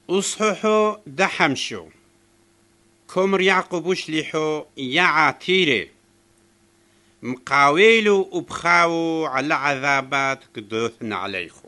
أصححو دحمشو كمر يعقوب شليحو يا عتيري مقاويلو وبخاو على عذابات قدوثن عليخو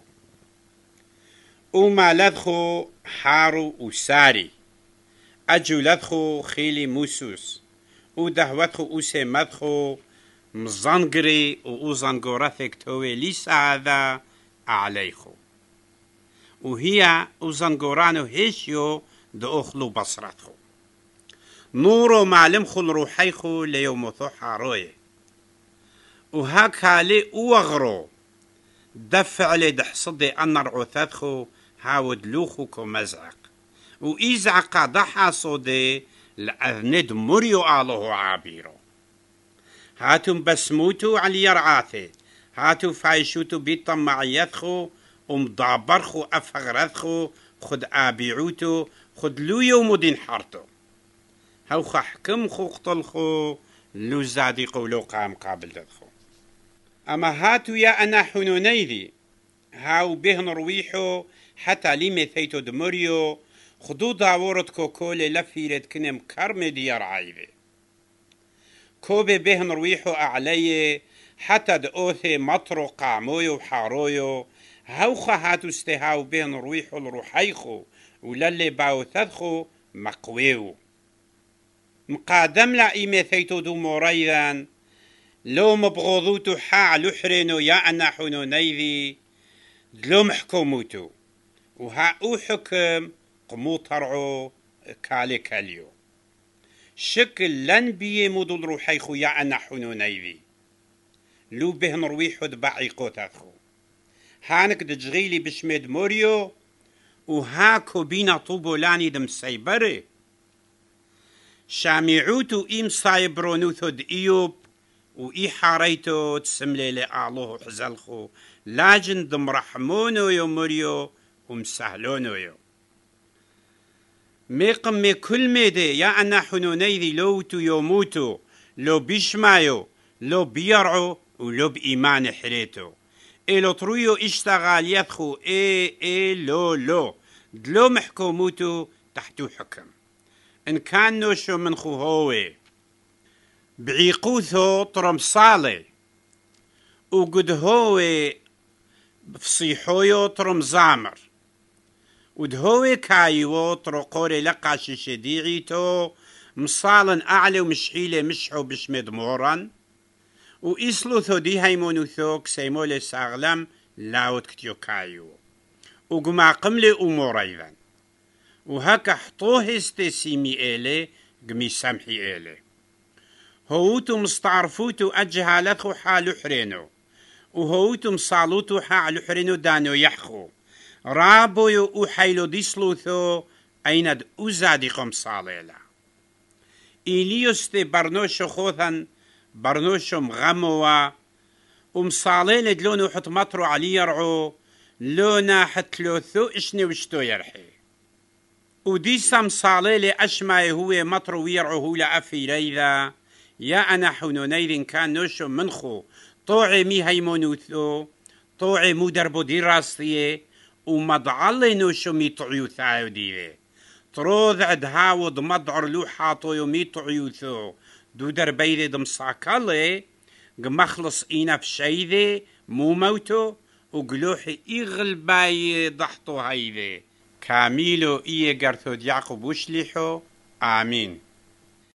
وما لدخو حارو وساري أجو لدخو خيلي موسوس ودهوتخو أوسي مدخو مزنقري وزنقورثك توي ليس هذا عليخو وهي وزنقورانو هيشيو دأخلو بصرتخو نورو معلمخو الروحيخو ليومثو حاروي وهاكا لي اوغرو دفع لي دحصدي أن رعوثاتخو هاود لوخوكو مزعق وإزعق ضحى صودي لأذند مريو آله عابيرو هاتم بسموتو على يرعاثي هاتو فايشوتو بيطمعيتخو ومضابرخو أفغرثخو خد آبيعوتو خد لو يوم دين حارتو هاو حكمخو قتلخو لو زادي قولو قام قابل ددخو أما هاتو يا أنا حنونيذي هاو به نرويحو حتى لي ميثيتو دمريو خدو داورت كوكولي لفيرت كنم كرم ديار عايذي كوبي به نرويحو أعلي حتى دأوثي مطرو قامويو وحارويو هاوخا هاتو استهاو به نرويحو الروحيخو وللي باوثدخو مقويو مقادم لا إيميثيتو دو موريذان لو مبغوضوتو حا لحرينو يا أنا حنونيذي دلو محكوموتو وها او حكم قمو طرعو كالي كاليو شكل لن بيه مدل روحيخو يا أنا حنونيذي لو به نرويحو دبعي قوتاخو هانك دجغيلي بشميد موريو وهاكو بينا طوبو لاني دم سايبري شامعوتو إيم صايبرونوثو دإيوب وإي حاريتو تسملي لأعلوه حزلخو لاجن دم رحمونو يو مريو ومسهلونو يو ميقم مي كل ميدي يا أنا حنونيذي لوتو يوموتو لو بيشمايو لو بيرعو ولو بإيمان حريتو إلو ترويو اشتغال يدخو إي لو دلو محكوموتو تحتو حكم إن كان نوشو من خوهوي بعيقوثو ترمصالي وقد هوي بفصيحويو ترمزامر ودهوي كايوو ترقوري لقاش شديعيتو مصالن أعلى ومشحيلة مشحو بشمد موران وإسلوثو دي هيمونوثوك سيمولي ساغلم لاوت كتيو كايو وقما قملي أمور أيضا وهكا حطوه استسيمي إلي قمي سامحي إلي هوتو مستعرفوتو أجهالتخو حالو حرينو وهوتو مصالوتو حالو حرينو دانو يحخو رابو يو حيلو ديسلوثو أيند أزاديكم صاليلا إليوستي برنوشو خوثن برنوشو مغموا ومصالين دلونو حط مطرو علي يرعو لونا حتلوثو إشني وشتو يرحي وديسا مصاليلي أشماي هو مطرو ويرعو هو لأفي ليذا يا أنا حنونيذ كان نوشو منخو طوعي مي هيمونوثو طوعي مو دربو دي راستيه ومضعلي نوشو مي طعيو ثايو ديذي تروذ عد هاود مضعر لو حاطو يو مي طعيوثو دو دربيذي دمصاكالي مخلص إينا بشيذي مو موتو وقلوحي إغلباي ضحطو هايذي كاميلو إيه قرثو يعقوب وشليحو آمين